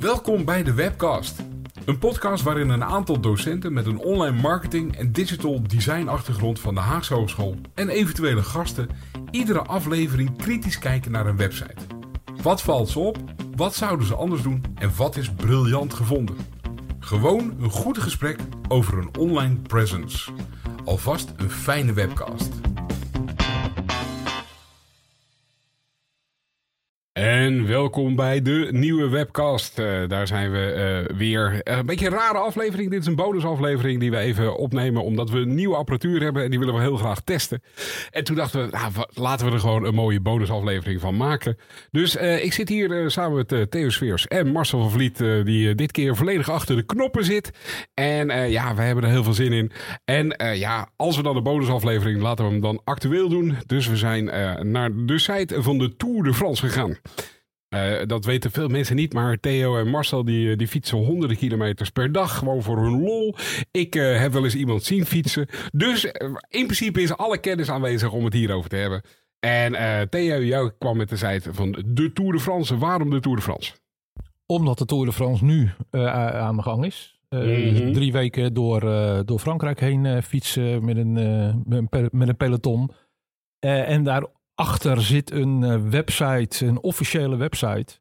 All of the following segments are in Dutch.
Welkom bij de Webcast. Een podcast waarin een aantal docenten met een online marketing en digital design achtergrond van de Haagse Hogeschool en eventuele gasten iedere aflevering kritisch kijken naar een website. Wat valt ze op? Wat zouden ze anders doen? En wat is briljant gevonden? Gewoon een goed gesprek over een online presence. Alvast een fijne webcast. En welkom bij de nieuwe webcast. Daar zijn we weer. Een beetje een rare aflevering. Dit is een bonusaflevering die we even opnemen omdat we een nieuwe apparatuur hebben en die willen we heel graag testen. En toen dachten we, laten we er gewoon een mooie bonusaflevering van maken. Dus ik zit hier samen met Theo Sfeers en Marcel van Vliet, die dit keer volledig achter de knoppen zit. En we hebben er heel veel zin in. En als we dan een bonusaflevering, laten we hem dan actueel doen. Dus we zijn naar de site van de Tour de France gegaan. Dat weten veel mensen niet, maar Theo en Marcel die fietsen honderden kilometers per dag, gewoon voor hun lol. Ik heb wel eens iemand zien fietsen. Dus in principe is alle kennis aanwezig om het hierover te hebben. En Theo, jou kwam met de site van de Tour de France. Waarom de Tour de France? Omdat de Tour de France nu aan de gang is. 3 weken door Frankrijk heen fietsen met een peloton. En daarachter zit een website, een officiële website.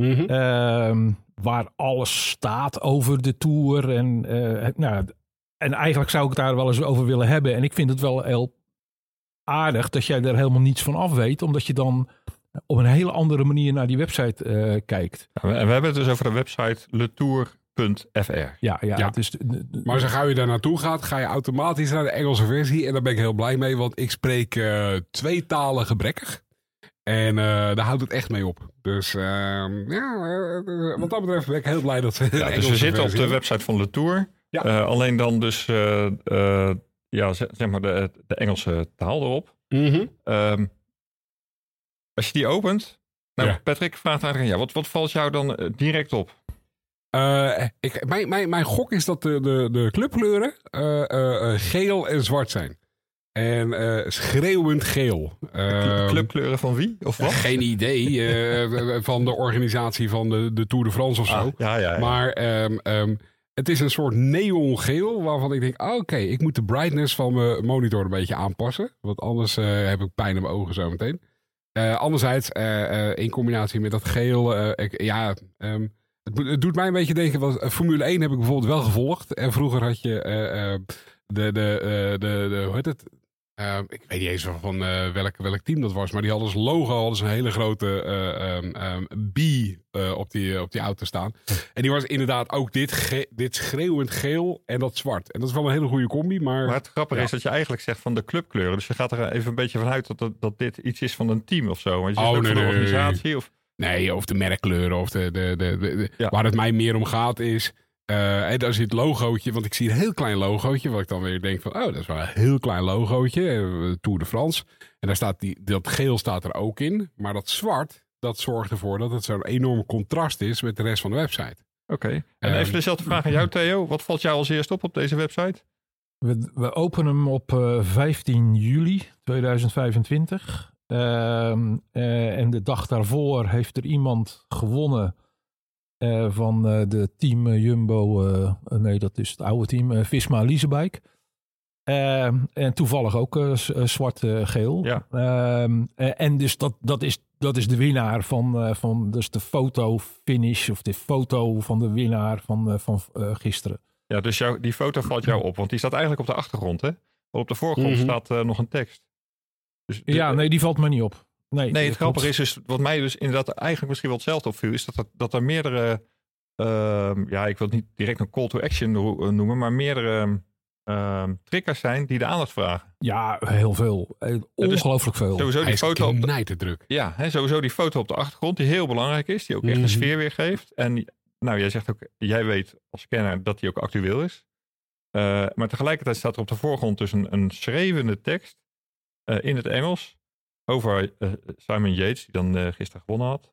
Waar alles staat over de Tour. En eigenlijk zou ik het daar wel eens over willen hebben. En ik vind het wel heel aardig dat jij er helemaal niets van af weet. Omdat je dan op een hele andere manier naar die website kijkt. Ja, en we hebben het dus over de website letour.fr. Ja. Dus maar zo gauw je daar naartoe gaat, ga je automatisch naar de Engelse versie. En daar ben ik heel blij mee, want ik spreek 2 talen gebrekkig. En daar houdt het echt mee op. Dus wat dat betreft ben ik heel blij dat ze de Engelse dus we zitten op de hebben. website van Letour. Ja. Alleen dan dus zeg maar de Engelse taal erop. Als je die opent. Patrick vraagt eigenlijk, wat valt jou dan direct op? Mijn gok is dat de clubkleuren geel en zwart zijn. En schreeuwend geel. Clubkleuren van wie? Of wat? Geen idee. Van de organisatie van de Tour de France of zo. Ja. Maar het is een soort neongeel waarvan ik denk, oké, ik moet de brightness van mijn monitor een beetje aanpassen. Want anders heb ik pijn in mijn ogen zo meteen. Anderzijds, in combinatie met dat geel, het doet mij een beetje denken, want Formule 1 heb ik bijvoorbeeld wel gevolgd. En vroeger had je hoe heet het? Ik weet niet eens van welk team dat was, maar die hadden als logo een hele grote B op die auto staan. En die was inderdaad ook dit schreeuwend geel en dat zwart. En dat is wel een hele goede combi. Maar het grappige is dat je eigenlijk zegt van de clubkleuren. Dus je gaat er even een beetje vanuit dat dit iets is van een team of zo. Want je zegt van de organisatie of... Nee, of de merkkleuren of waar het mij meer om gaat is... daar zit het logootje, want ik zie een heel klein logootje, wat ik dan weer denk van, dat is wel een heel klein logootje, Tour de France. En daar staat dat geel staat er ook in, maar dat zwart, dat zorgt ervoor dat het zo'n enorm contrast is met de rest van de website. Oké. En even dezelfde vraag aan jou, Theo. Wat valt jou als eerst op deze website? We openen hem op 15 juli 2025. En de dag daarvoor heeft er iemand gewonnen van de team Jumbo. Nee, dat is het oude team. Visma Leasebike. En toevallig ook zwart-geel. Ja. En dus dat is de winnaar van dus de fotofinish. Of de foto van de winnaar van gisteren. Ja, dus die foto valt jou op. Want die staat eigenlijk op de achtergrond, hè? Maar op de voorgrond staat nog een tekst. Dus die valt me niet op. Nee, het grappige is dus, wat mij dus inderdaad eigenlijk misschien wel hetzelfde opviel, is dat er meerdere, ik wil het niet direct een call to action noemen, maar meerdere triggers zijn die de aandacht vragen. Ja, heel veel. Ongelooflijk veel. Sowieso die foto op druk. Ja, sowieso die foto op de achtergrond die heel belangrijk is, die ook echt een sfeer weergeeft. En jij zegt ook, jij weet als kenner dat die ook actueel is. Maar tegelijkertijd staat er op de voorgrond dus een schreeuwende tekst in het Engels. Over Simon Yates, die dan gisteren gewonnen had.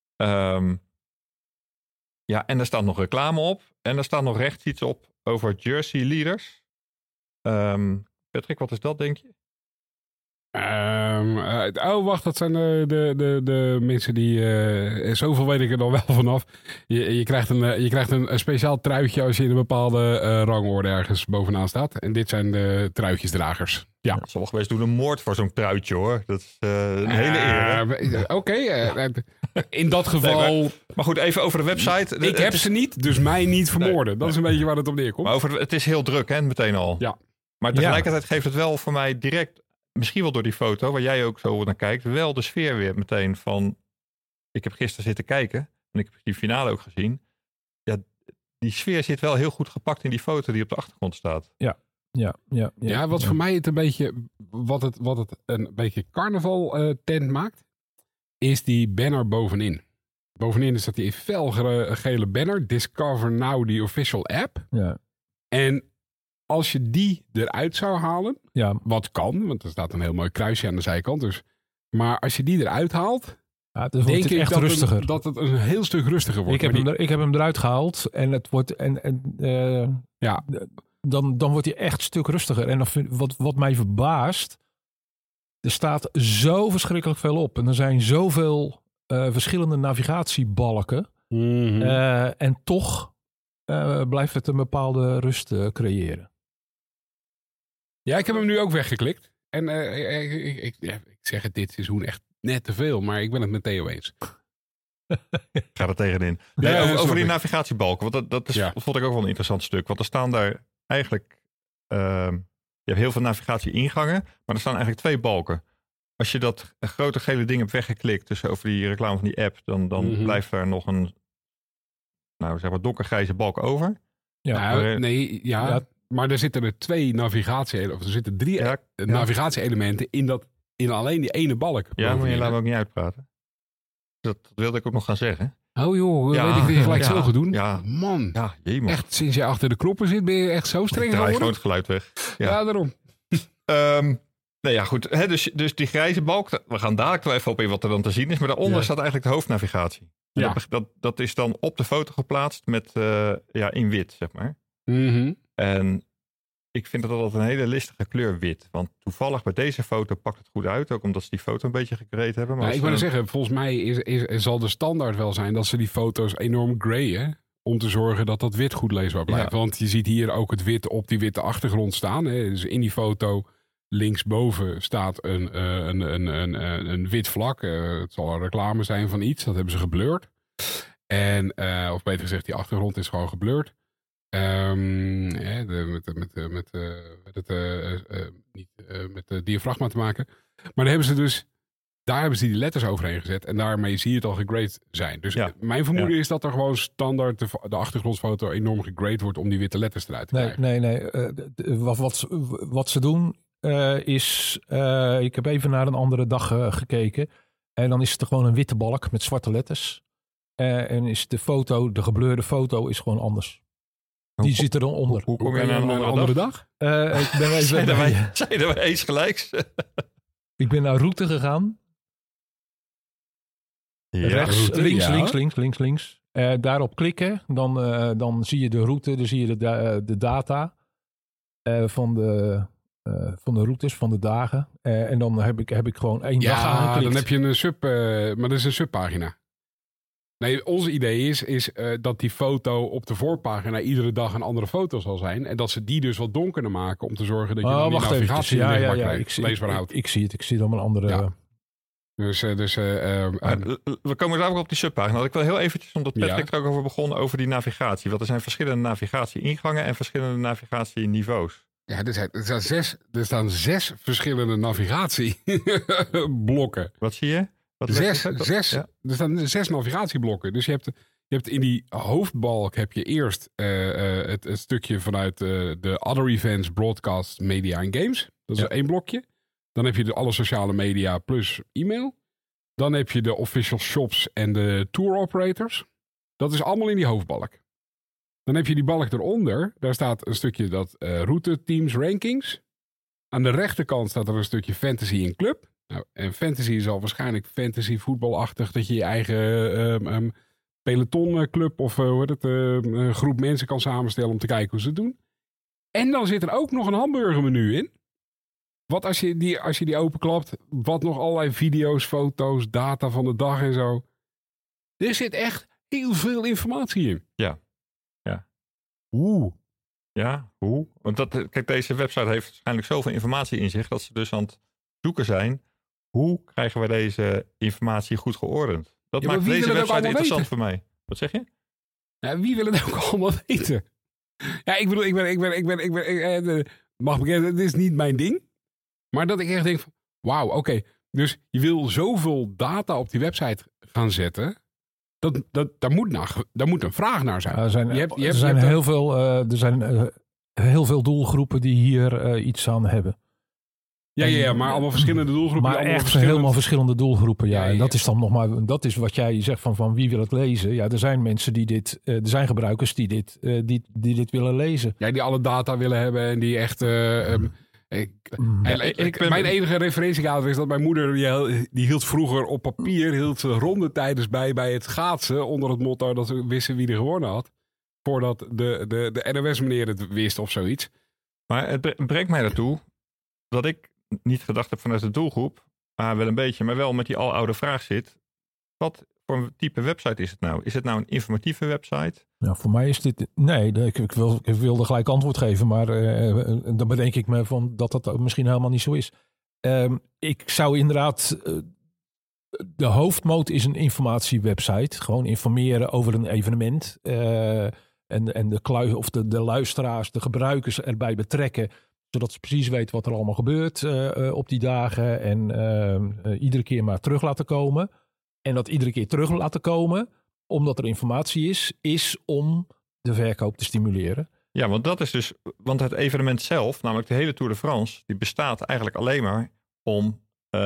En er staat nog reclame op. En er staat nog rechts iets op over Jersey Leaders. Patrick, wat is dat, denk je? Wacht, dat zijn de mensen die... zoveel weet ik er dan wel vanaf. Je krijgt een speciaal truitje als je in een bepaalde rangorde ergens bovenaan staat. En dit zijn de truitjesdragers. Ja. Sommige mensen doen een moord voor zo'n truitje, hoor. Dat is een hele eer. Oké, in dat geval... Nee, maar goed, even over de website. Ik heb ze niet, dus mij niet vermoorden. Nee. Dat is een beetje waar het op neerkomt. Maar het is heel druk, hè, meteen al. Ja. Maar tegelijkertijd geeft het wel voor mij direct... Misschien wel door die foto, waar jij ook zo naar kijkt... wel de sfeer weer meteen van... Ik heb gisteren zitten kijken... en ik heb die finale ook gezien. Ja, die sfeer zit wel heel goed gepakt in die foto die op de achtergrond staat. Ja, wat voor mij het een beetje... Wat het een beetje carnaval tent maakt... is die banner bovenin. Bovenin is dat die felgele banner. Discover Now, the official app. Ja. En als je die eruit zou halen... Ja. Wat kan, want er staat een heel mooi kruisje aan de zijkant. Dus, maar als je die eruit haalt... Ja, dus denk ik echt rustiger. Dat het een heel stuk rustiger wordt. Ik heb hem eruit gehaald en het wordt... Dan wordt hij echt een stuk rustiger. En wat mij verbaast... Er staat zo verschrikkelijk veel op. En er zijn zoveel verschillende navigatiebalken. Mm-hmm. En toch blijft het een bepaalde rust creëren. Ja, ik heb hem nu ook weggeklikt. En ik zeg het dit seizoen echt net te veel. Maar ik ben het met Theo eens. Ga er tegenin. Ja, Nee, over die navigatiebalken. Want dat is, vond ik ook wel een interessant stuk. Want er staan daar eigenlijk... je hebt heel veel navigatie-ingangen. Maar er staan eigenlijk 2 balken. Als je dat grote gele ding hebt weggeklikt... dus over die reclame van die app... dan blijft daar nog een... nou, zeg maar donkergrijze balk over. Ja, maar er zitten er 2 navigatie-elementen... of er zitten 3 navigatie-elementen... in alleen die ene balk. Ja, maar je laat me ook niet uitpraten. Dat wilde ik ook nog gaan zeggen. Oh joh, weet ik dat je gelijk zo gaat doen? Ja. Man, Jemig. echt sinds je achter de knoppen zit... ben je echt zo streng geworden? Ik draai gewoon het geluid weg. Ja, daarom. Nee, ja, goed. Hè, dus die grijze balk... we gaan dadelijk wel even op in wat er dan te zien is... maar daaronder staat eigenlijk de hoofdnavigatie. Ja. Dat is dan op de foto geplaatst met in wit, zeg maar. Mm-hmm. En ik vind dat altijd een hele listige kleur wit. Want toevallig bij deze foto pakt het goed uit. Ook omdat ze die foto een beetje gecreëerd hebben. Maar ik wil zeggen, volgens mij zal de standaard wel zijn... dat ze die foto's enorm grayen... om te zorgen dat dat wit goed leesbaar blijft. Ja. Want je ziet hier ook het wit op die witte achtergrond staan. Hè. Dus in die foto linksboven staat een wit vlak. Het zal een reclame zijn van iets. Dat hebben ze geblurred. En, of beter gezegd, die achtergrond is gewoon geblurred. Met de diafragma te maken. Maar daar hebben ze die letters overheen gezet. En daarmee zie je het al gegrade zijn. Dus mijn vermoeden is dat er gewoon standaard de achtergrondfoto enorm gegrade wordt om die witte letters eruit te krijgen. Nee. Wat ze doen is... ik heb even naar een andere dag gekeken. En dan is het er gewoon een witte balk met zwarte letters. En is de gebleurde foto is gewoon anders. Die zit er dan onder. Hoe kom je naar een andere dag? Ik ben even zeiden wij eens gelijks? Ik ben naar route gegaan. Ja, rechts, route, links. Daarop klikken. Dan zie je de route. Dan zie je de data van de routes, van de dagen. En dan heb ik gewoon 1 dag aangeklikt. Ja, dan heb je een maar dat is een subpagina. Nee, ons idee is dat die foto op de voorpagina iedere dag een andere foto zal zijn. En dat ze die dus wat donkerder maken om te zorgen dat je dan die navigatie leesbaar houdt. Ik zie het. Ik zie dan een andere... Ja. We komen daar ook op die subpagina. Had ik wel heel eventjes, omdat Patrick er ook over begon, over die navigatie. Want er zijn verschillende navigatie-ingangen en verschillende navigatieniveaus. Ja, er staan 6 verschillende navigatieblokken. Wat zie je? Er staan 6 navigatieblokken. Dus je hebt in die hoofdbalk heb je eerst het stukje vanuit de Other Events, Broadcast, Media en Games. Dat is 1 blokje. Dan heb je alle sociale media plus e-mail. Dan heb je de official shops en de tour operators. Dat is allemaal in die hoofdbalk. Dan heb je die balk eronder. Daar staat een stukje dat route, teams, rankings. Aan de rechterkant staat er een stukje fantasy en club. Nou, en fantasy is al waarschijnlijk fantasy voetbalachtig. Dat je je eigen pelotonclub of groep mensen kan samenstellen om te kijken hoe ze het doen. En dan zit er ook nog een hamburgermenu in. Wat als je die openklapt, wat nog allerlei video's, foto's, data van de dag en zo. Er zit echt heel veel informatie in. Ja. Oeh. Ja, hoe? Want kijk, deze website heeft waarschijnlijk zoveel informatie in zich dat ze dus aan het zoeken zijn. Hoe krijgen we deze informatie goed geordend? Dat maakt deze website interessant voor mij. Wat zeg je? Ja, wie wil het ook allemaal weten? Ja, ik bedoel, mag bekennen, het is niet mijn ding. Maar dat ik echt denk van, wauw, oké. Dus je wil zoveel data op die website gaan zetten. Daar moet een vraag naar zijn. Er zijn heel veel doelgroepen die hier iets aan hebben. Ja, maar allemaal verschillende doelgroepen. Maar echt helemaal verschillende doelgroepen, ja. En dat is dan nog maar, dat is wat jij zegt van wie wil het lezen. Ja, er zijn mensen er zijn gebruikers die dit willen lezen. Ja, die alle data willen hebben en die echt... Mijn enige referentiekader is dat mijn moeder, die hield vroeger op papier, rondetijden bij het schaatsen onder het motto dat ze wisten wie er gewonnen had. Voordat de NOS-meneer het wist of zoiets. Maar het brengt mij naartoe dat ik niet gedacht heb vanuit de doelgroep, maar wel een beetje, maar wel met die aloude vraag zit. Wat voor een type website is het nou? Is het nou een informatieve website? Nou, voor mij is dit... Nee, ik wilde gelijk antwoord geven, maar dan bedenk ik me van dat misschien helemaal niet zo is. Ik zou inderdaad... de hoofdmoot is een informatiewebsite. Gewoon informeren over een evenement. En de luisteraars, de gebruikers erbij betrekken, zodat ze precies weten wat er allemaal gebeurt op die dagen. En iedere keer maar terug laten komen. En dat iedere keer terug laten komen, omdat er informatie is om de verkoop te stimuleren. Ja, want dat is dus, want het evenement zelf, namelijk de hele Tour de France, die bestaat eigenlijk alleen maar om,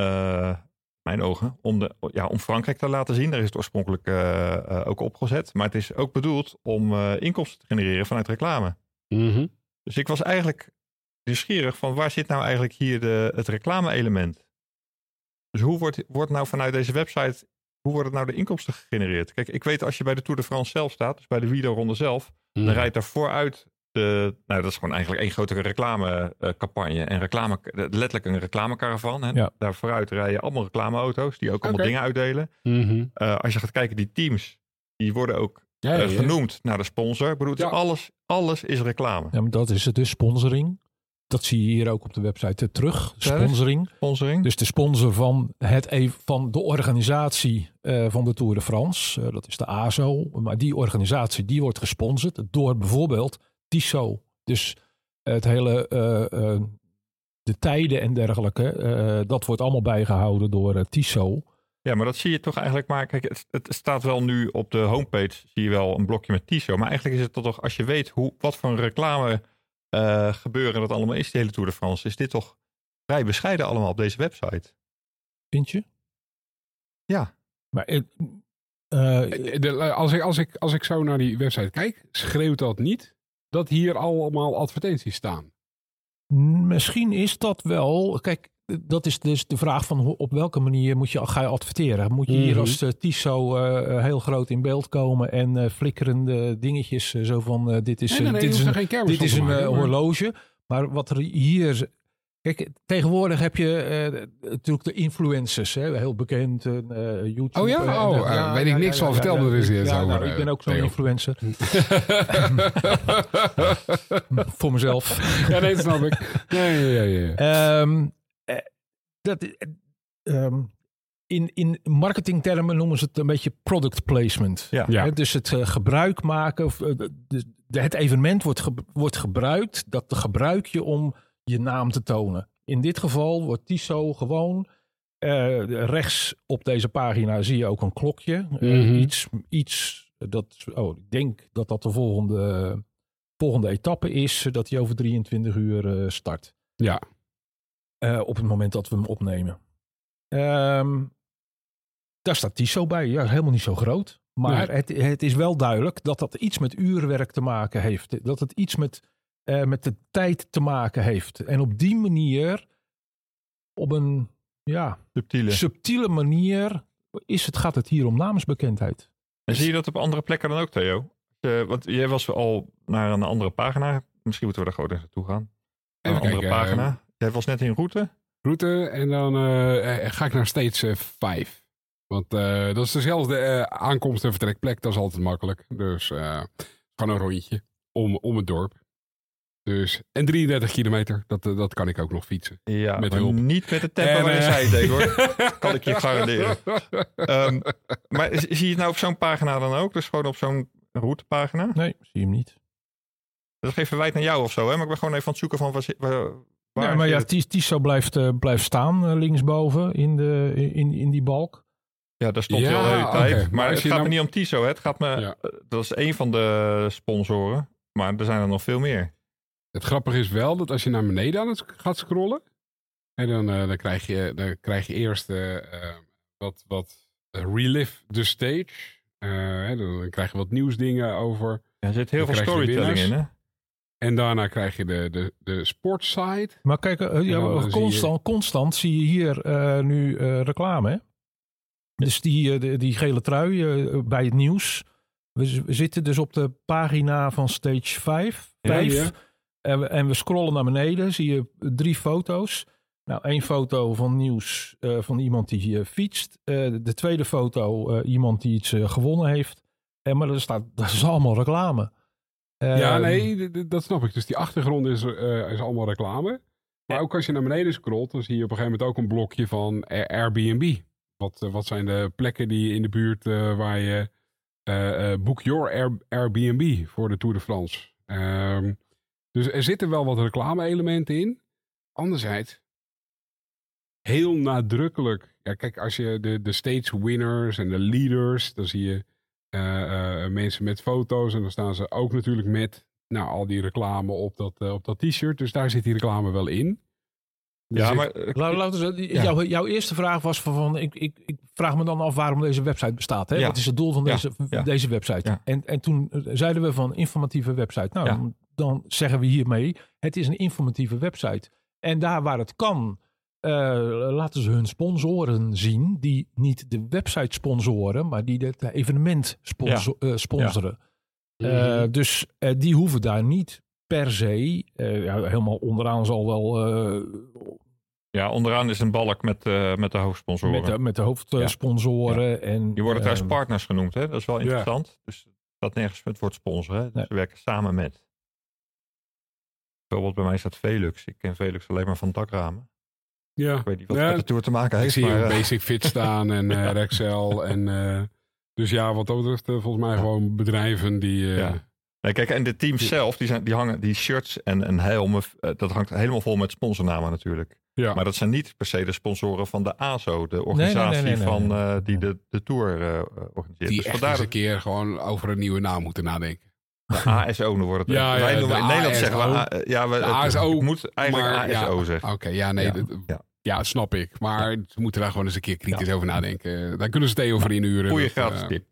mijn ogen, om Frankrijk te laten zien. Daar is het oorspronkelijk ook opgezet. Maar het is ook bedoeld om inkomsten te genereren vanuit reclame. Mm-hmm. Dus ik was eigenlijk nieuwsgierig van waar zit nou eigenlijk hier het reclame-element? Dus hoe wordt nou vanuit deze website, hoe worden nou de inkomsten gegenereerd? Kijk, ik weet als je bij de Tour de France zelf staat, dus bij de wielerronde zelf, dan rijdt daar vooruit dat is gewoon eigenlijk één grote reclamecampagne. En letterlijk een reclamecaravan. Hè? Ja. Daar vooruit rijden allemaal reclameauto's die ook allemaal dingen uitdelen. Mm-hmm. Als je gaat kijken, die teams, die worden ook genoemd naar de sponsor. Ik bedoel, alles is reclame. Ja, maar dat is het dus, sponsoring. Dat zie je hier ook op de website terug. Sponsoring. Dus de sponsor van de organisatie van de Tour de France. Dat is de ASO. Maar die organisatie die wordt gesponsord door bijvoorbeeld Tissot. Dus het hele de tijden en dergelijke. Dat wordt allemaal bijgehouden door Tissot. Ja, maar dat zie je toch eigenlijk maar. Kijk, het staat wel nu op de homepage. Zie je wel een blokje met Tissot. Maar eigenlijk is het toch, als je weet wat voor een reclame gebeuren dat allemaal is, de hele Tour de France, is dit toch vrij bescheiden allemaal op deze website. Vind je? Ja. Maar als ik zo naar die website kijk, schreeuwt dat niet dat hier allemaal advertenties staan? Misschien is dat wel. Kijk, dat is dus de vraag van op welke manier ga je adverteren? Moet je hier als Tissot heel groot in beeld komen en flikkerende dingetjes zo van dit is een horloge. Maar wat er hier... Kijk, tegenwoordig heb je natuurlijk de influencers, heel bekend, YouTube. Oh ja? Weet ik niks van. Vertel me er eens over. Ik ben ook zo'n influencer. Voor mezelf. Ja, nee, dat snap ik. In marketingtermen noemen ze het een beetje product placement. Ja. Dus het gebruik maken, het evenement wordt gebruikt, dat gebruik je om je naam te tonen. In dit geval wordt Tissot gewoon rechts op deze pagina zie je ook een klokje. Iets dat, ik denk dat de volgende etappe is, dat die over 23 uur start. Ja. Op het moment dat we hem opnemen. Daar staat Tissot bij. Ja, helemaal niet zo groot. Maar het is wel duidelijk dat iets met uurwerk te maken heeft. Dat het iets met de tijd te maken heeft. En op die manier, op een subtiele manier, gaat het hier om namensbekendheid. En zie je dat op andere plekken dan ook, Theo? Want jij was al naar een andere pagina. Misschien moeten we daar gewoon naartoe gaan. Een andere pagina. Jij was net in route. En dan ga ik naar stage 5. Want dat is dezelfde aankomst- en vertrekplek. Dat is altijd makkelijk. Dus gewoon een rondje om het dorp. Dus, en 33 kilometer, dat kan ik ook nog fietsen. Ja, met maar hulp. niet met de tempo waarin zij het deed, hoor. Kan ik je garanderen. Maar zie je het nou op zo'n pagina dan ook? Dus gewoon op zo'n routepagina? Nee, zie je hem niet. Dat is geen verwijt naar jou of zo, hè? Maar ik ben gewoon even aan het zoeken van waar Ja, maar ja, Tissot blijft staan linksboven in die balk. Ja, daar stond Ja, hij al de hele tijd. oké. Maar Maar als het je gaat nou- me niet om Tissot, hè? Het gaat me, Ja. dat is één van de sponsoren. Maar er zijn er nog veel meer. Het grappige is wel dat als je naar beneden aan het gaat scrollen. En dan krijg je eerst wat relive the stage. Dan krijg je wat nieuwsdingen over. Er zit heel Dan veel krijg je storytelling in, winnaars. hè? En daarna krijg je de sportside. Maar kijk, dan constant zie je hier nu reclame. Hè? Dus die gele trui bij het nieuws. We zitten dus op de pagina van stage 5. Ja. En we scrollen naar beneden. Zie je 3 foto's. Nou, 1 foto van nieuws van iemand die fietst. De tweede foto iemand die iets gewonnen heeft. Maar dat is allemaal reclame. Ja, nee, dat snap ik. Dus die achtergrond is allemaal reclame. Maar ook als je naar beneden scrolt, dan zie je op een gegeven moment ook een blokje van Airbnb. Wat zijn de plekken die in de buurt waar je book your Airbnb voor de Tour de France. Dus er zitten wel wat reclame-elementen in. Anderzijds, heel nadrukkelijk. Ja, kijk, als je de stage winners en de leaders, dan zie je mensen met foto's. En dan staan ze ook natuurlijk met al die reclame op dat t-shirt. Dus daar zit die reclame wel in. Dus Ja, maar Jouw eerste vraag was van ik vraag me dan af waarom deze website bestaat. Hè? Ja. Wat is het doel van deze website? Ja. En toen zeiden we van informatieve website. Nou, dan zeggen we hiermee, het is een informatieve website. En daar waar het kan, laten ze hun sponsoren zien die niet de website sponsoren, maar die het evenement sponsoren. Dus die hoeven daar niet per se, helemaal onderaan zal wel... ja, onderaan is een balk met de hoofdsponsoren. Met de hoofdsponsoren. Ja. En, Die worden trouwens partners genoemd, hè? Dat is wel interessant. Dus dat nergens met wordt sponsoren. Hè? Dus ze werken samen met. Bijvoorbeeld bij mij staat Velux. Ik ken Velux alleen maar van dakramen. Ja. Ik weet niet wat het met de Tour te maken heeft. Ik zie maar, ook Basic Fit staan en Rexel. Dus ja, wat dat betreft volgens mij gewoon bedrijven die... Nee, kijk, en de teams zelf, die hangen die shirts en helmen, dat hangt helemaal vol met sponsornamen natuurlijk. Ja. Maar dat zijn niet per se de sponsoren van de ASO, de organisatie die de Tour organiseert. Die dus echt eens een keer gewoon over een nieuwe naam moeten nadenken. De ASO wordt het. Ja, wij ja, noemen de in Nederland zeggen we, de ASO, het moet eigenlijk maar, ASO zeggen. Oké, ja, nee. Ja, snap ik. Maar ze moeten daar gewoon eens een keer kritisch over nadenken. Daar kunnen ze het over inuren. Goeie gratis tip.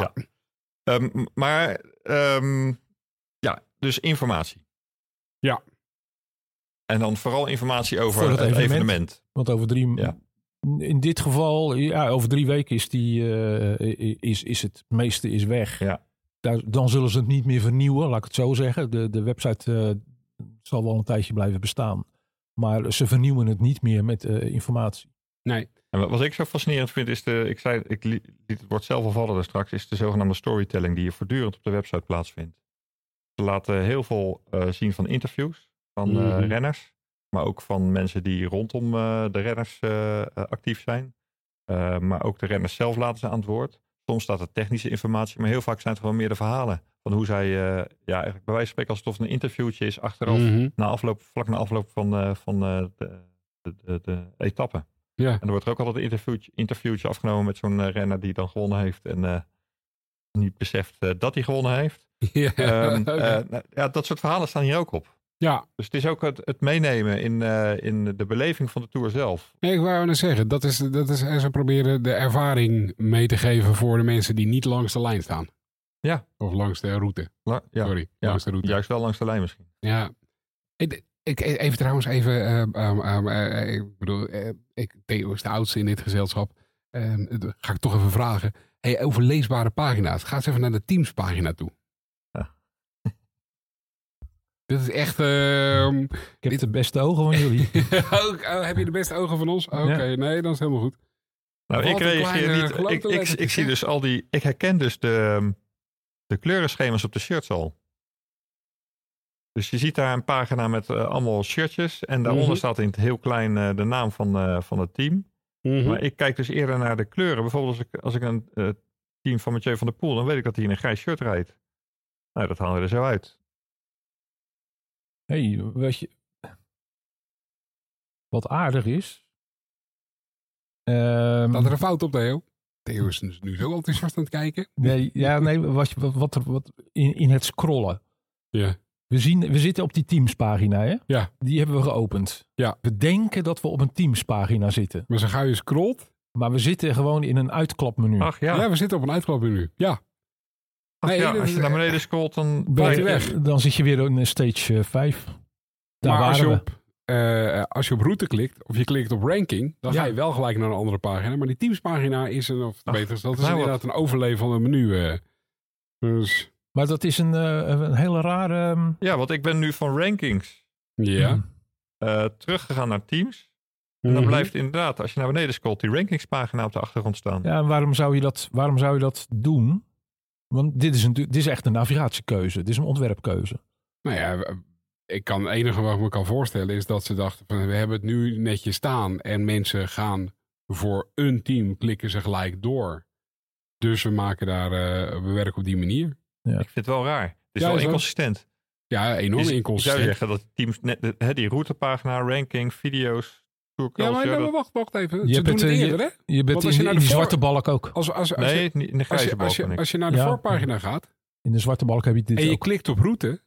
Dus informatie. Ja. En dan vooral informatie over het evenement. Want over 3... Ja. In dit geval, over 3 weken is het meeste is weg. Ja. Dan zullen ze het niet meer vernieuwen, laat ik het zo zeggen. De website zal wel een tijdje blijven bestaan. Maar ze vernieuwen het niet meer met informatie. Nee. En wat ik zo fascinerend vind is, ik liet het woord zelf al vallen daar straks, is de zogenaamde storytelling die je voortdurend op de website plaatsvindt. Ze laten heel veel zien van interviews van renners. Maar ook van mensen die rondom de renners actief zijn. Maar ook de renners zelf laten ze aan het woord. Soms staat er technische informatie, maar heel vaak zijn het gewoon meer de verhalen. Van hoe zij, eigenlijk bij wijze van spreken alsof het een interviewtje is achteraf. Vlak na afloop van de etappe. Ja. En er wordt er ook altijd een interviewtje afgenomen met zo'n renner die dan gewonnen heeft. En niet beseft dat hij gewonnen heeft. Dat soort verhalen staan hier ook op. Ja. Dus het is ook het meenemen in de beleving van de Tour zelf. Nee, ik wou net zeggen, dat is, ze proberen de ervaring mee te geven voor de mensen die niet langs de lijn staan. Ja. Of langs de route. Sorry, langs de route. Juist wel langs de lijn misschien. Ja. Even trouwens, ik bedoel, Theo is de oudste in dit gezelschap. Ga ik toch even vragen. Over leesbare pagina's. Ga eens even naar de teamspagina toe. Dit is echt... Ik heb de beste ogen van jullie. Heb je de beste ogen van ons? Oké, nee, dan is het helemaal goed. Nou, Wat ik een reageer kleine niet. klote Ik lettertjes, zie hè? dus al die... Ik herken dus de kleurenschema's op de shirts al. Dus je ziet daar een pagina met allemaal shirtjes. En daaronder staat in het heel klein de naam van het team. Maar ik kijk dus eerder naar de kleuren. Bijvoorbeeld als ik een team van Mathieu van der Poel... dan weet ik dat hij in een grijs shirt rijdt. Nou, dat halen we er zo uit. Hey, weet je, wat aardig is. Staat er een fout op, Theo? Theo is dus nu zo enthousiast aan het kijken. Wat in het scrollen. Ja. We zitten op die Teams-pagina, hè? Ja. Die hebben we geopend. Ja. We denken dat we op een Teams-pagina zitten. Maar zo gauw je scrolt... Maar we zitten gewoon in een uitklapmenu. Ach ja, Ja, we zitten op een uitklapmenu. Ja. als je naar beneden scrolt, dan... Blijf je weg. Dan zit je weer in stage 5. Daar Maar waren we. als je op route klikt, of je klikt op ranking, dan ga Ja. je wel gelijk naar een andere pagina. Maar die Teams-pagina is beter gezegd, is nou inderdaad een overlay van een menu. Dus, Maar dat is een hele rare... Ja, want ik ben nu van rankings ja. teruggegaan naar teams. En dan Mhm. blijft inderdaad, als je naar beneden scrolt, die rankingspagina op de achtergrond staan. Ja, en waarom zou je dat doen? Want dit is echt een navigatiekeuze. Dit is een ontwerpkeuze. Nou ja, het enige wat ik me kan voorstellen is dat ze dachten van we hebben het nu netjes staan en mensen gaan voor een team klikken ze gelijk door. Dus we werken op die manier. Ik vind het wel raar. Het is Ja, wel is ook. inconsistent. Ja, enorm Ik zou inconsistent. zeggen dat teams net die routepagina, ranking, video's, tour Ja, culture... maar wacht even. Je Ze hebt doen het het, eerder, hè? Je bent Want als je naar in de die voor- zwarte balk ook. Als Nee, je, niet in de grijze balk ben ik. als je naar de Ja. voorpagina gaat In de zwarte balk heb je dit en je ook. klikt op route,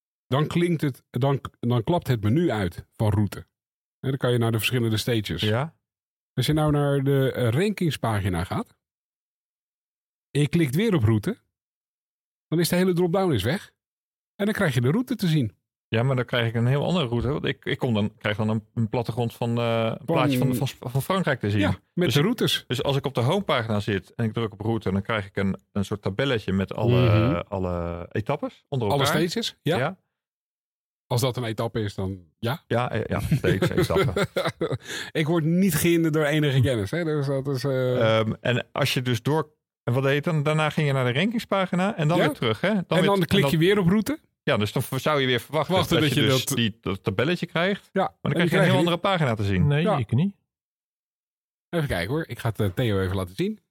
dan klapt het menu uit van route. En dan kan je naar de verschillende stages. Ja? Als je nou naar de rankingspagina gaat en je klikt weer op route, dan is de hele drop-down weg. En dan krijg je de route te zien. Ja, maar dan krijg ik een heel andere route. Want ik krijg dan een plattegrond van een plaatje van Frankrijk te zien. Ja, met Dus de routes. Dus als ik op de homepagina zit en ik druk op route, dan krijg ik een soort tabelletje met alle etappes onder elkaar. Alle stages. Ja. Ja, Als dat een etappe is, dan ja. ja, steeds etappen. Ik word niet gehinderd door enige kennis. Hè? Dus dat is, En als je dus en wat deed je dan? Daarna ging je naar de rankingspagina en dan Ja. weer terug. Hè? dan klik je weer op route. Ja, dus dan zou je weer verwachten dat je dus dat tabelletje krijgt. Ja, Maar dan krijg je een heel andere pagina te zien. Nee, Ja. ik niet. Even kijken hoor. Ik ga het Theo even laten zien.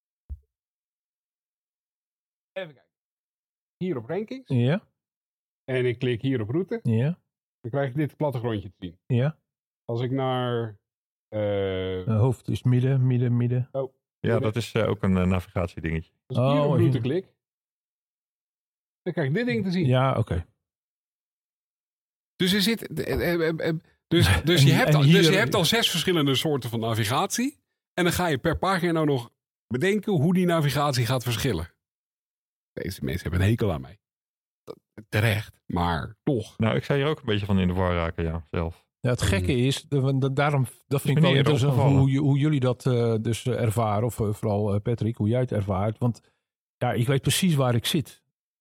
Even kijken. Hier op rankings. Ja, En ik klik hier op route. ja, Dan krijg ik dit plattegrondje te zien. ja. Als ik naar... Hoofd is midden. Ja, dat is ook een navigatiedingetje. als ik hier op Oh, route hier. klik, dan krijg ik dit ding te zien. Ja, oké. Dus je zit... Dus je hebt al 6 verschillende soorten van navigatie. En dan ga je per pagina nou nog bedenken hoe die navigatie gaat verschillen. Deze mensen hebben een hekel aan mij. Terecht, maar toch. Nou, ik zou hier ook een beetje van in de war raken, ja, zelf. Ja, het gekke is, daarom, dat vind ik me wel niet eerder interessant opgevallen. hoe jullie dat dus ervaren. Of vooral Patrick, hoe jij het ervaart. Want ja, ik weet precies waar ik zit.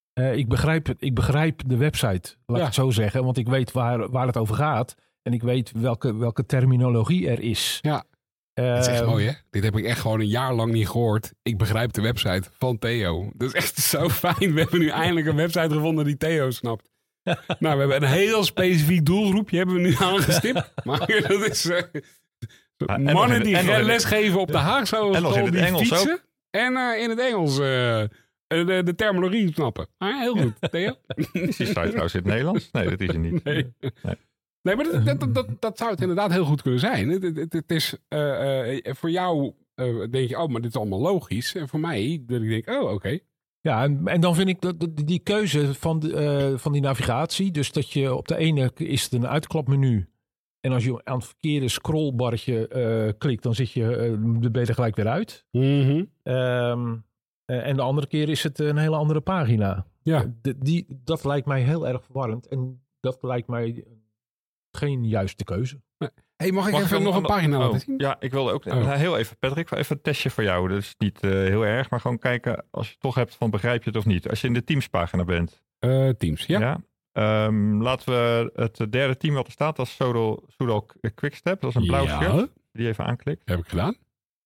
Ik begrijp de website, laat ik het zo zeggen. Want ik weet waar het over gaat. En ik weet welke terminologie er is. Ja. Dat is echt mooi, hè? Dit heb ik echt gewoon een jaar lang niet gehoord. Ik begrijp de website van Theo. Dat is echt zo fijn. We hebben nu eindelijk een website gevonden die Theo snapt. Nou, we hebben een heel specifiek doelgroepje hebben we nu aangestipt. Maar dat is mannen die lesgeven op de Haagse Hogeschool die Engels fietsen. ook. En in het Engels de terminologie snappen. Ah, heel goed, Theo. Is die site trouwens in het Nederlands? Nee, dat is het niet. Nee, maar dat zou het inderdaad heel goed kunnen zijn. Het is voor jou denk je, oh, maar dit is allemaal logisch. En voor mij, dat ik denk, oh, oké. Ja, en dan vind ik dat die keuze van die navigatie. Dus dat je op de ene is het een uitklapmenu. En als je aan het verkeerde scrollbarretje klikt, dan ben je er gelijk weer uit. Mhm. En de andere keer is het een hele andere pagina. Ja. Dat lijkt mij heel erg verwarrend. En dat lijkt mij geen juiste keuze. Hey, mag ik even nog een pagina laten zien? Ja, ik wilde ook heel even, Patrick, even een testje voor jou. Dat is niet heel erg, maar gewoon kijken als je het toch hebt van begrijp je het of niet. Als je in de Teams-pagina bent. Teams, ja. Laten we het derde team wat er staat, dat is Soudal Quickstep. Dat is een blauw shirt. Die even aanklikt. Heb ik gedaan.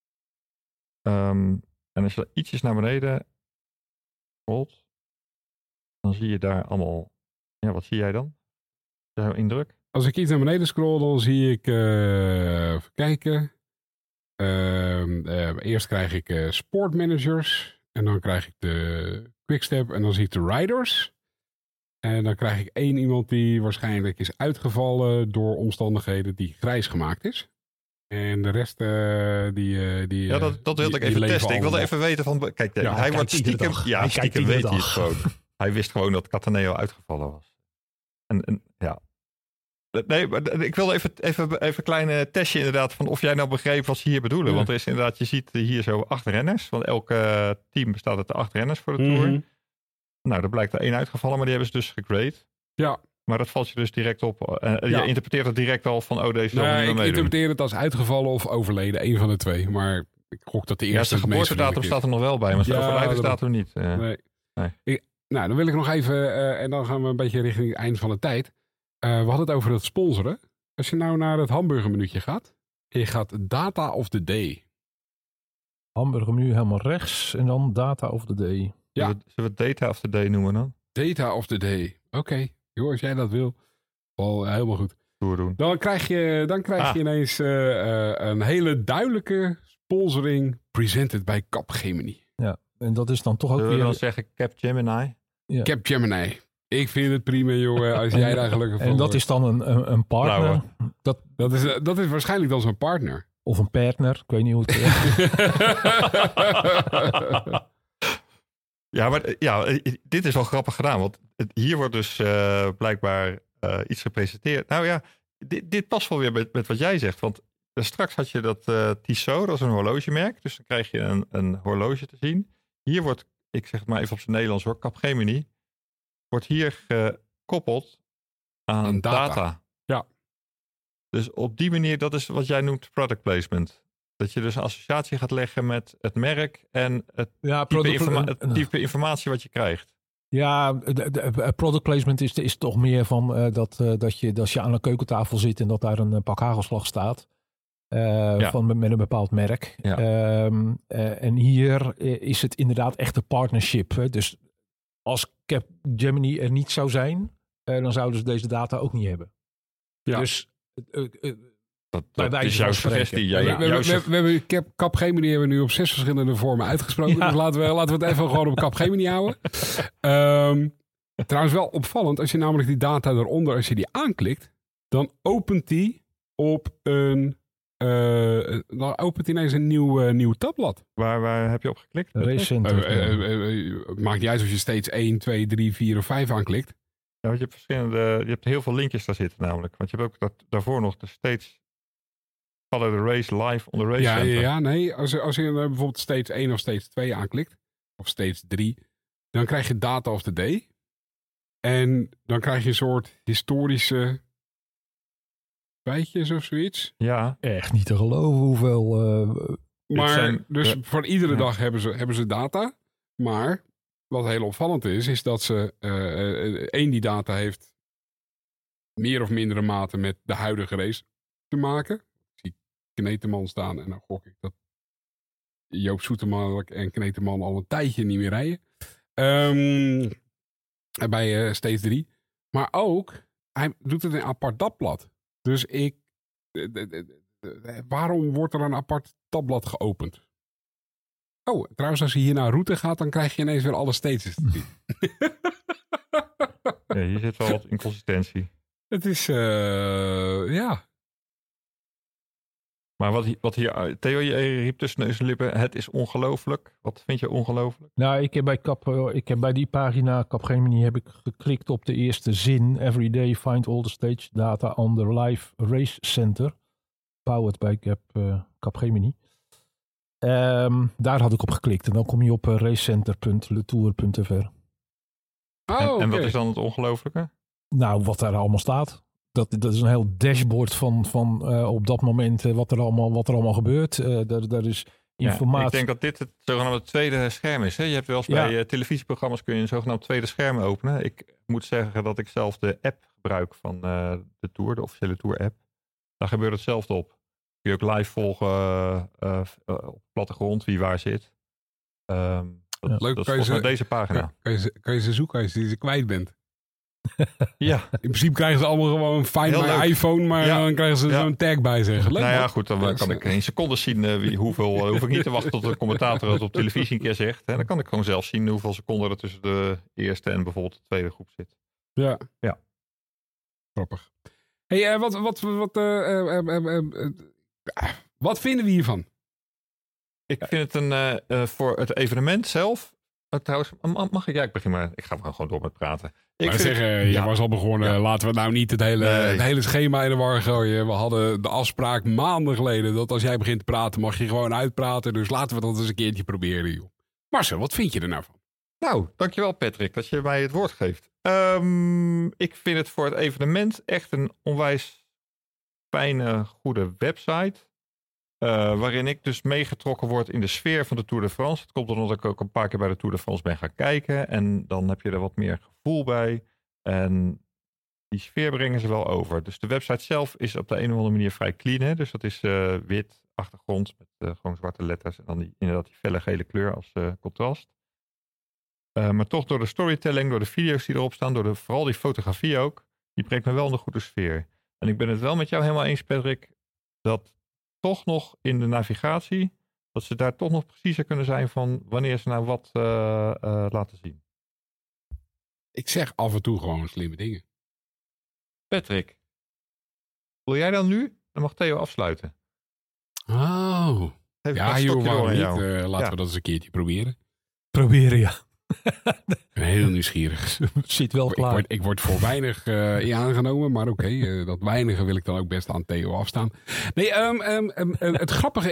En als je ietsjes naar beneden scrolt, dan zie je daar allemaal... Ja, wat zie jij dan? Jouw indruk? Als ik iets naar beneden scroll, dan zie ik... even kijken. Eerst krijg ik sportmanagers. En dan krijg ik de Quickstep. En dan zie ik de riders. En dan krijg ik 1 iemand die waarschijnlijk is uitgevallen door omstandigheden die grijs gemaakt is. En de rest die dat wilde ik even testen. Ik wilde even weten van... Kijk, hij wordt stiekem... Ja, stiekem weet hij het gewoon. Hij wist gewoon dat Cataneo uitgevallen was. En ja... Nee, maar ik wilde even een kleine testje inderdaad van of jij nou begreep wat ze hier bedoelen. Ja. Want er is inderdaad, je ziet hier zo 8 renners. Want elk team bestaat uit 8 renners voor de Tour. Nou, er blijkt er 1 uitgevallen, maar die hebben ze dus gegrade. Ja. Maar dat valt je dus direct op. Je interpreteert het direct al van, deze zal niet meer meedoen. Ik interpreteer het als uitgevallen of overleden. 1 van de 2. Maar ik gok dat de eerste... Ja, zijn geboortedatum staat er nog wel bij, maar zijn overlijden staat er niet. Nee. Dan wil ik nog even... en dan gaan we een beetje richting het eind van de tijd. We hadden het over het sponsoren. Als je nou naar het hamburgermenuutje gaat. En je gaat data of the day. Hamburgermenu helemaal rechts. En dan data of the day. Ja. Zullen we data of the day noemen dan? Data of the day. Oké. Joh, als jij dat wil. Helemaal goed. Doen. Dan krijg je ineens een hele duidelijke sponsoring presented bij Capgemini. Ja, en dat is dan toch ook weer... dan zeggen Capgemini? Ja. Capgemini. Ik vind het prima, jongen, als jij daar gelukkig van En dat is dan een partner. Dat is waarschijnlijk dan zo'n partner. Of een partner, ik weet niet hoe het dit is wel grappig gedaan. Want hier wordt dus blijkbaar iets gepresenteerd. Nou ja, dit past wel weer met wat jij zegt. Want straks had je dat Tissot, dat is een horlogemerk. Dus dan krijg je een horloge te zien. Hier wordt, ik zeg het maar even op zijn Nederlands hoor, Capgemini. Wordt hier gekoppeld aan data. Ja. Dus op die manier, dat is wat jij noemt product placement. Dat je dus een associatie gaat leggen met het merk en het type informatie wat je krijgt. Ja, product placement is toch meer van dat je aan een keukentafel zit en dat daar een pak hagelslag staat. Met een bepaald merk. Ja. En hier is het inderdaad echt een partnership. Hè? Dus als Capgemini er niet zou zijn, dan zouden ze deze data ook niet hebben. Ja. Dus dat is jouw suggestie. We hebben Capgemini hebben we nu op 6 verschillende vormen uitgesproken. Ja. Dus laten we het even gewoon op Capgemini houden. Trouwens wel opvallend, als je namelijk die data eronder, als je die aanklikt, dan opent die op dan opent ineens een nieuw tabblad. Waar heb je op geklikt? Race Center. Het maakt niet uit of je steeds 1, 2, 3, 4 of 5 aanklikt. Ja, want je hebt heel veel linkjes daar zitten namelijk. Want je hebt ook daarvoor nog de States Follow the Race live on the Race Center. Ja, nee. Als je bijvoorbeeld steeds 1 of steeds 2 aanklikt, of steeds 3, dan krijg je data of the day. En dan krijg je een soort historische feitjes of zoiets. Ja. Echt niet te geloven hoeveel... Voor iedere dag hebben ze data. Maar wat heel opvallend is dat ze... die data heeft meer of mindere mate met de huidige race te maken. Ik zie Kneteman staan en dan gok ik dat Joop Zoetemelk en Kneteman al een tijdje niet meer rijden. Bij Stage 3. Maar ook, hij doet het in een apart tabblad. Dus waarom wordt er een apart tabblad geopend? Oh, trouwens, als je hier naar route gaat, dan krijg je ineens weer alle stages te zien. Ja, hier zit wel wat inconsistentie. Het is, ja. Maar wat hier, Theo, je riep tussen neus en lippen, het is ongelooflijk. Wat vind je ongelooflijk? Nou, ik heb bij die pagina Capgemini heb ik geklikt op de eerste zin. Every day find all the stage data on the live race center. Powered by Capgemini. Daar had ik op geklikt. En dan kom je op racecenter.letour.fr. En wat is dan het ongelooflijke? Nou, wat daar allemaal staat. Dat is een heel dashboard van op dat moment wat er allemaal gebeurt. Daar is informatie. Ik denk dat dit het zogenaamde tweede scherm is. Hè? Je hebt wel eens bij televisieprogramma's kun je een zogenaamd tweede scherm openen. moet zeggen dat ik zelf de app gebruik van de Tour, de officiële Tour-app. Daar gebeurt hetzelfde op. Kun je ook live volgen op plattegrond wie waar zit. Leuk, dat is volgens deze pagina. Kan je ze zoeken als je ze kwijt bent? Ja. In principe krijgen ze allemaal gewoon Find My iPhone, maar dan krijgen ze zo'n tag bij zich. Leuk, nou ja, goed, dan kan ik in secondes zien hoeveel. Hoef ik niet te wachten tot de commentator het op televisie een keer zegt. En dan kan ik gewoon zelf zien hoeveel seconden er tussen de eerste en bijvoorbeeld de tweede groep zit. Ja. Grappig. Hey, wat vinden we hiervan? Ik vind het voor het evenement zelf. Trouwens, mag ik? Ja, ik begin maar. Ik ga gewoon door met praten. Je was al begonnen. Laten we nou niet het hele schema in de war gooien. We hadden de afspraak maanden geleden dat als jij begint te praten, mag je gewoon uitpraten. Dus laten we dat eens een keertje proberen, joh. Marcel, wat vind je er nou van? Nou, dankjewel Patrick dat je mij het woord geeft. Ik vind het voor het evenement echt een onwijs fijne, goede website. Waarin ik dus meegetrokken word in de sfeer van de Tour de France. Het komt omdat ik ook een paar keer bij de Tour de France ben gaan kijken. En dan heb je er wat meer gevoel bij. En die sfeer brengen ze wel over. Dus de website zelf is op de een of andere manier vrij clean. Hè? Dus dat is wit achtergrond met gewoon zwarte letters. En dan inderdaad die felle gele kleur als contrast. Maar toch door de storytelling, door de video's die erop staan, vooral die fotografie ook. Die brengt me wel in de goede sfeer. En ik ben het wel met jou helemaal eens, Patrick, dat toch nog in de navigatie, dat ze daar toch nog preciezer kunnen zijn van wanneer ze nou wat laten zien. Ik zeg af en toe gewoon slimme dingen. Patrick, wil jij dan nu? Dan mag Theo afsluiten. Oh. Ja, joh, waarom niet? Laten we dat eens een keertje proberen. Proberen, ja. Ik ben heel nieuwsgierig. Zit wel klaar. Ik word voor weinig aangenomen, maar oké, dat weinige wil ik dan ook best aan Theo afstaan. Nee, het grappige,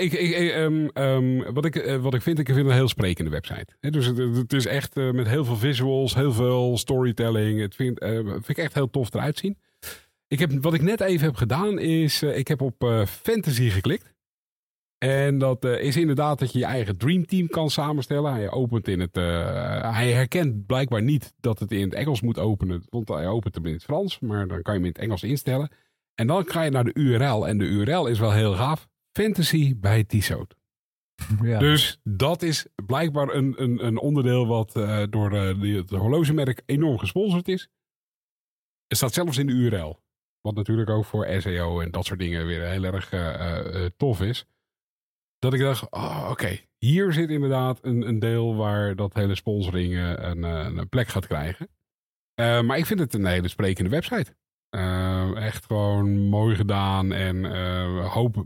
wat ik vind een heel sprekende website. Dus het is echt met heel veel visuals, heel veel storytelling. Het vind ik echt heel tof eruit zien. Wat ik net even heb gedaan is, ik heb op fantasy geklikt. En dat is inderdaad dat je je eigen dreamteam kan samenstellen. Hij opent hij herkent blijkbaar niet dat het in het Engels moet openen. Want hij opent hem in het Frans. Maar dan kan je hem in het Engels instellen. En dan ga je naar de URL. En de URL is wel heel gaaf. Fantasy bij Tissot. Ja. Dus dat is blijkbaar een onderdeel wat door het horlogemerk enorm gesponsord is. Het staat zelfs in de URL. Wat natuurlijk ook voor SEO en dat soort dingen weer heel erg tof is. Dat ik dacht, oké, hier zit inderdaad een deel waar dat hele sponsoring een plek gaat krijgen. Maar ik vind het een hele sprekende website. Echt gewoon mooi gedaan en hoop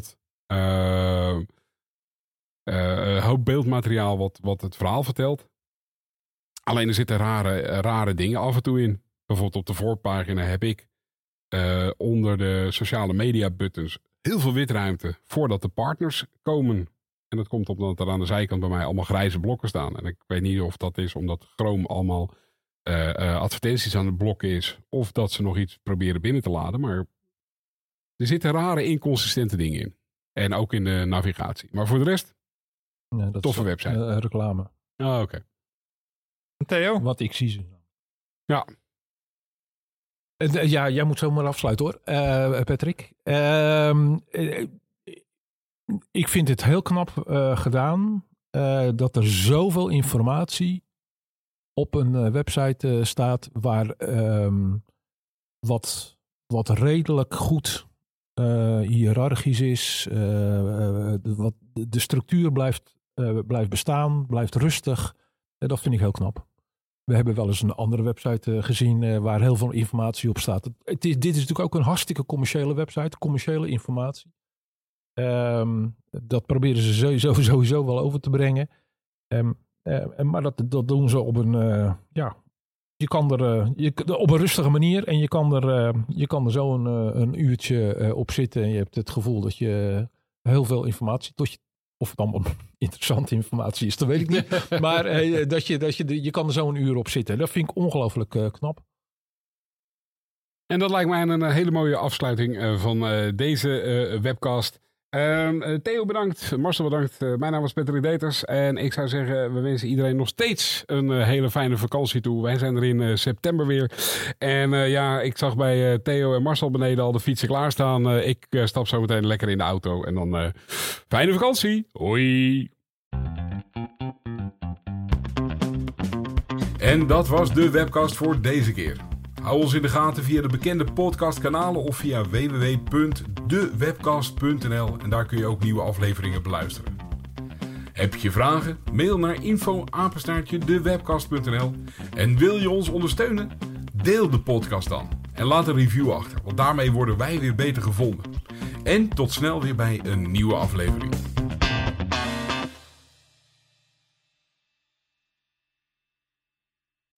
beeldmateriaal wat het verhaal vertelt. Alleen er zitten rare dingen af en toe in. Bijvoorbeeld op de voorpagina heb ik onder de sociale media buttons heel veel witruimte voordat de partners komen. En dat komt omdat er aan de zijkant bij mij allemaal grijze blokken staan. En ik weet niet of dat is omdat Chrome allemaal advertenties aan het blokken is. Of dat ze nog iets proberen binnen te laden. Maar er zitten rare inconsistente dingen in. En ook in de navigatie. Maar voor de rest, dat toffe website. Reclame. Oké. Theo? Wat ik zie ze. Ja. Ja, jij moet zomaar afsluiten hoor, Patrick. Ik vind het heel knap gedaan dat er zoveel informatie op een website staat waar wat redelijk goed hiërarchisch is. De structuur blijft bestaan, blijft rustig. Dat vind ik heel knap. We hebben wel eens een andere website gezien waar heel veel informatie op staat. Dit is natuurlijk ook een hartstikke commerciële website. Commerciële informatie. Dat proberen ze sowieso wel over te brengen. Maar dat doen ze op een... je kan er op een rustige manier. En je kan er zo een uurtje op zitten. En je hebt het gevoel dat je heel veel informatie tot je... Of het allemaal interessante informatie is, dat weet ik niet. Maar je kan er zo een uur op zitten. Dat vind ik ongelooflijk knap. En dat lijkt mij een hele mooie afsluiting van deze webcast. Theo bedankt, Marcel bedankt. Mijn naam was Patrick Deters. En ik zou zeggen, we wensen iedereen nog steeds een hele fijne vakantie toe. Wij zijn er in september weer. En ik zag bij Theo en Marcel beneden al de fietsen klaarstaan. Ik stap zo meteen lekker in de auto. En dan fijne vakantie. Hoi. En dat was de webcast voor deze keer. Hou ons in de gaten via de bekende podcastkanalen of via www.dewebcast.nl en daar kun je ook nieuwe afleveringen beluisteren. Heb je vragen? Mail naar info@dewebcast.nl en wil je ons ondersteunen? Deel de podcast dan en laat een review achter, want daarmee worden wij weer beter gevonden. En tot snel weer bij een nieuwe aflevering.